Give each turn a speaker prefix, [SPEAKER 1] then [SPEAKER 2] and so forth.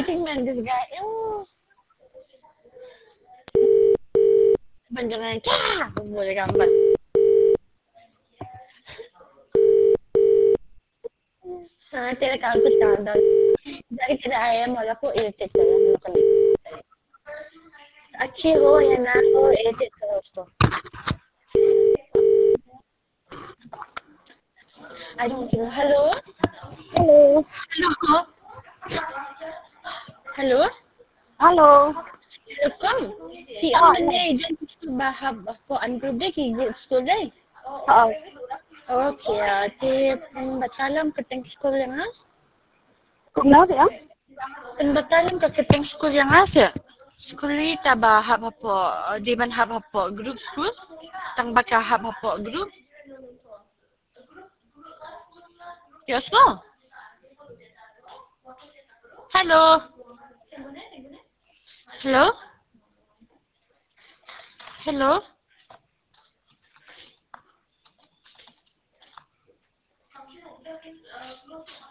[SPEAKER 1] tingnan this guy. Banjangan kah? Boleh gambar. तेरे काल कुछ काल दो जाके तेरे आया मला को irritate करा लोगों ने अच्छी हो या ना हो irritate करो उसको I don't know hello
[SPEAKER 2] Hello.
[SPEAKER 1] hello
[SPEAKER 2] Hello.
[SPEAKER 1] welcome si ang manay dyan sa bahab ako ang day ki school day
[SPEAKER 2] Oh.
[SPEAKER 1] okay ti batalam keteng school yang ha
[SPEAKER 2] Kenapa ya?
[SPEAKER 1] batalam ka keteng school yang ha sir School ta ba hab hapo di man hab hapo group school tang baka hab hapo group yes no hello hello hello